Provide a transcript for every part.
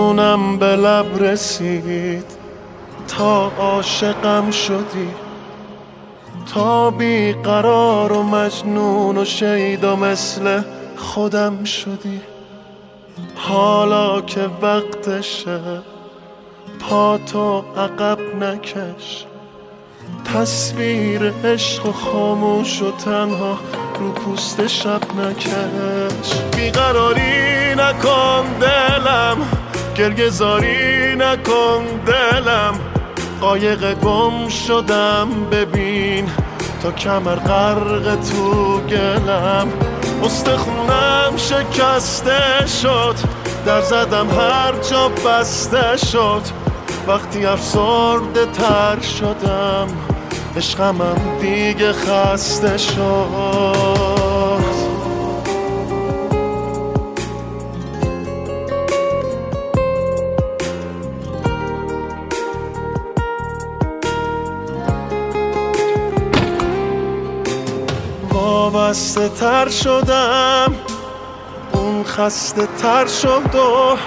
جونم به لب رسید تا عاشقم شدی، تا بیقرار و مجنون و شیدا مثل خودم شدی. حالا که وقتشه پاتو عقب نکش، تصویر عشق و خاموش و تنها رو پوست شب نکش. بیقراری نکن دلم، گریه زاری نکن دلم، قایق گم شدم ببین تا کمر غرق تو گلم. استخونم شکسته شد، در زدم هر جا بسته شد، وقتی افسرده تر شدم عشقمم دیگه خسته شد. وابسته تر شدم، اون خسته تر شد و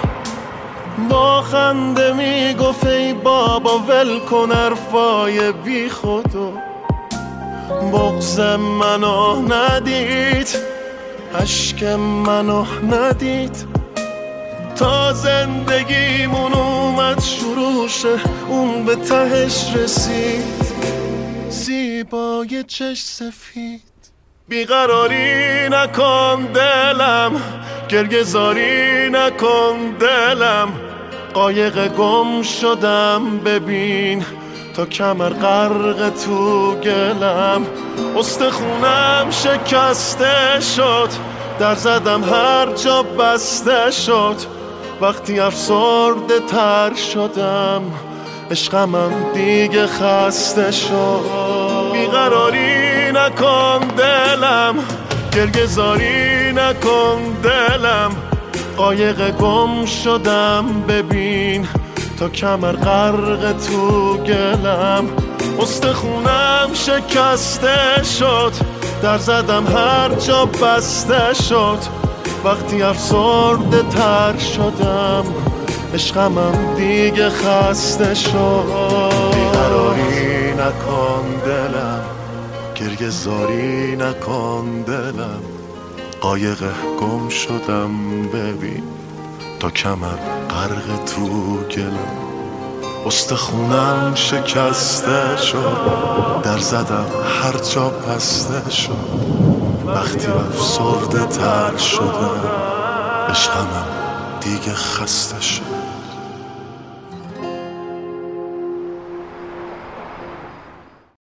با خنده میگفت ای بابا ول کن حرفای بی خودو. بغض منو ندید، اشک منو ندید، تا زندگیمون اومد شروعشه اون به تهش رسید، زیبای چشم سفید. بیقراری نکن دلم، گریه زاری نکن دلم، قایق گم شدم ببین تا کمر غرق تو گلم. استخونم شکسته شد، در زدم هر جا بسته شد، وقتی افسرده تر شدم عشقمم دیگه خسته شد. بیقراری نکن دلم، گریه زاری نکن دلم، قایق گم شدم ببین تا کمر غرق تو گلم. استخونم شکسته شد، در زدم هر جا بسته شد، وقتی افسرده تر شدم عشقمم دیگه خسته شد. بیقراری نکن دلم، گریه زاری نکن دلم، قایق گم شدم ببین تا کمر غرق تو گلم. استخونم شکسته شد، در زدم هر جا بسته شد، وقتی افسرده تر شدم عشقمم دیگه خسته شد.